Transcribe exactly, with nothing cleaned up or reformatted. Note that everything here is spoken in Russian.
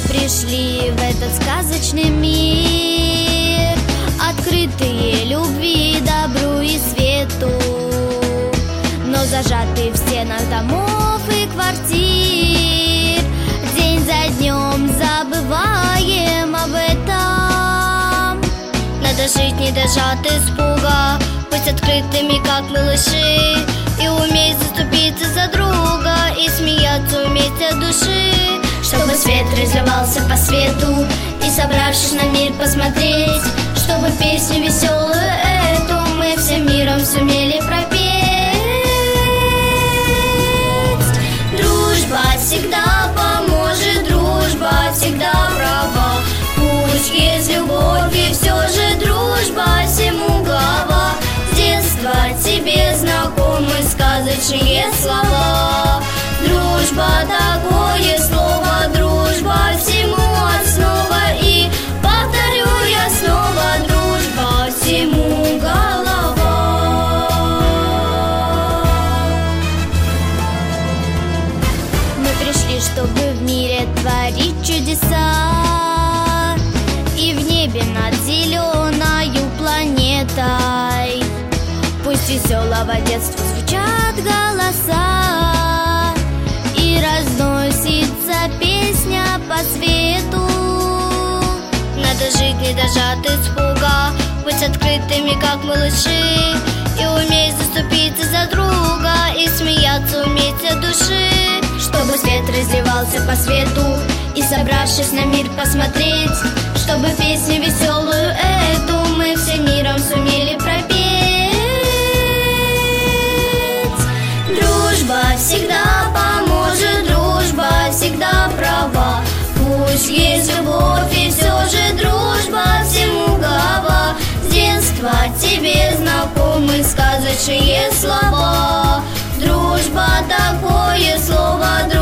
пришли в этот сказочный мир, открытые любви, добру и свету, но зажаты в стенах домов и квартир. День за днем забываем об этом. Надо жить, не дожать испуга, быть открытыми, как малыши, и уметь заступиться за друга, и смеяться уметь от души. Чтобы свет разливался по свету, и, собравшись на мир, посмотреть, чтобы песню веселую эту мы всем миром сумели пропеть. Дружба всегда поможет, дружба всегда права. Пусть есть любовь, и все же дружба всему глава. С детства тебе знакомы сказочные слова. Дружба такое слово, дружба всему основа. И повторю я снова, дружба всему голова. Мы пришли, чтобы в мире творить чудеса, и в небе над зеленою планетой пусть веселого детства звучат голоса, и разносится песня по свету. Надо жить, не дожать испуга, быть открытыми, как малыши, и уметь заступиться за друга, и смеяться уметь от души. Чтобы свет разливался по свету, и, собравшись на мир, посмотреть, чтобы песню веселую эту мы всем миром сумели пропеть. Дружба всегда поможет, дружба всегда права. Пусть есть любовь, и все же дружба всему голова. С детства тебе знакомы сказочные слова. Дружба такое слово, дружба.